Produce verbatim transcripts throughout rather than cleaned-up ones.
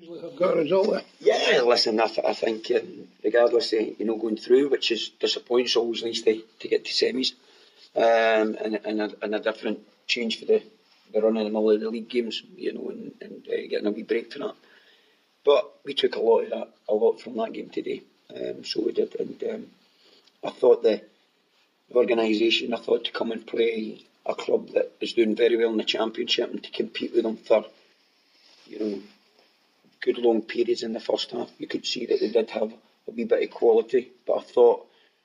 I've got a result there. Yeah, listen, I, th- I think um, regardless of you know going through, which is disappointing, it's always nice to, to get to semis, um, and, and, a, and a different change for the, the run in the middle of the league games, you know, and, and uh, getting a wee break from that. But we took a lot of that, a lot from that game today, um, so we did, and um, I thought the, the organisation, I thought to come and play a club that is doing very well in the Championship and to compete with them for, you know, good long periods in the first half. You could see that they did have a wee bit of quality, but I thought,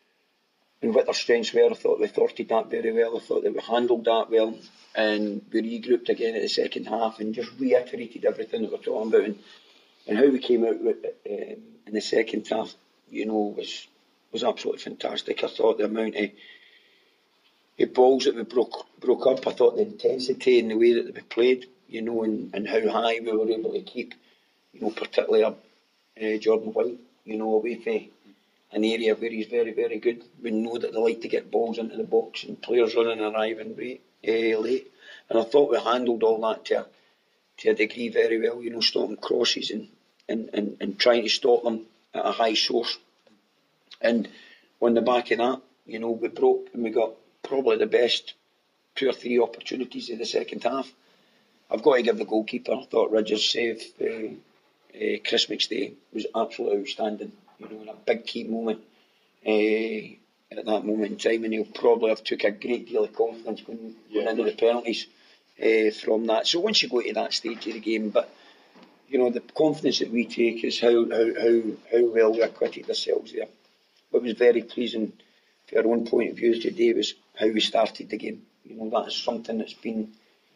and what their strengths were, I thought they thwarted that very well. I thought they handled that well, and we regrouped again at the second half and just reiterated everything that we're talking about, and, and how we came out with, um, in the second half, you know, was was absolutely fantastic. I thought the amount of the balls that we broke broke up, I thought the intensity and the way that we played, you know, and, and how high we were able to keep, you know, particularly up uh, Jordan White, you know, away from an area where he's very, very good. We know that they like to get balls into the box and players running and arriving late, uh, late. And I thought we handled all that to a, to a degree very well, you know, stopping crosses and, and, and, and trying to stop them at a high source. And on the back of that, you know, we broke and we got probably the best two or three opportunities in the second half. I've got to give the goalkeeper, I thought Ridgers' save, uh, uh, Chris McStay, was absolutely outstanding, you know, in a big key moment uh, at that moment in time, and he'll probably have took a great deal of confidence going, yeah, going into the penalties uh, from that. So once you go to that stage of the game, but you know, the confidence that we take is how, how, how, how well we acquitted ourselves there. What was very pleasing from our own point of view today was how we started the game. You know, that is something that's been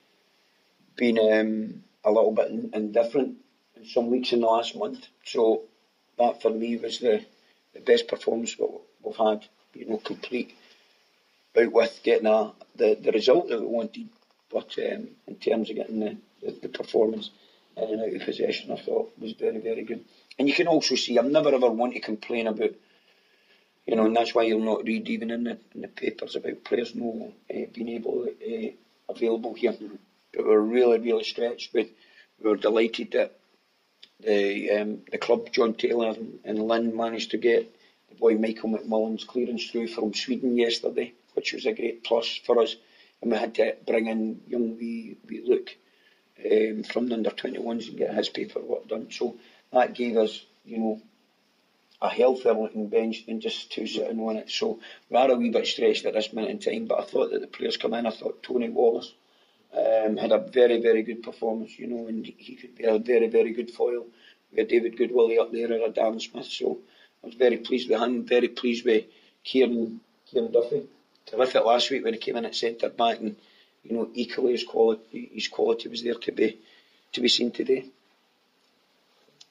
been um, a little bit indifferent in some weeks in the last month. So that for me was the, the best performance we've had. You know, complete out with getting a, the, the result that we wanted, but um, in terms of getting the, the, the performance in and out of possession, I thought was very, very good. And you can also see, I've never ever want to complain about, you know, and that's why you'll not read even in the, in the papers about players no uh, being able uh, available here. But we were really, really stretched. But we were delighted that the um, the club, John Taylor and, and Lynn, managed to get the boy Michael McMullen's clearance through from Sweden yesterday, which was a great plus for us. And we had to bring in young wee, wee Luke um, from the under twenty-ones and get his paperwork done. So that gave us, you know, a healthier looking bench than just two sitting on it. So we are a wee bit stretched at this minute in time, but I thought that the players come in. I thought Tony Wallace um, had a very, very good performance, you know, and he could be a very, very good foil. We had David Goodwillie up there and a Dan Smith, so I was very pleased with him, very pleased with Kieran, Kieran Duffy. Terrific last week when he came in at centre back, and you know, equally his quality, his quality was there to be to be seen today.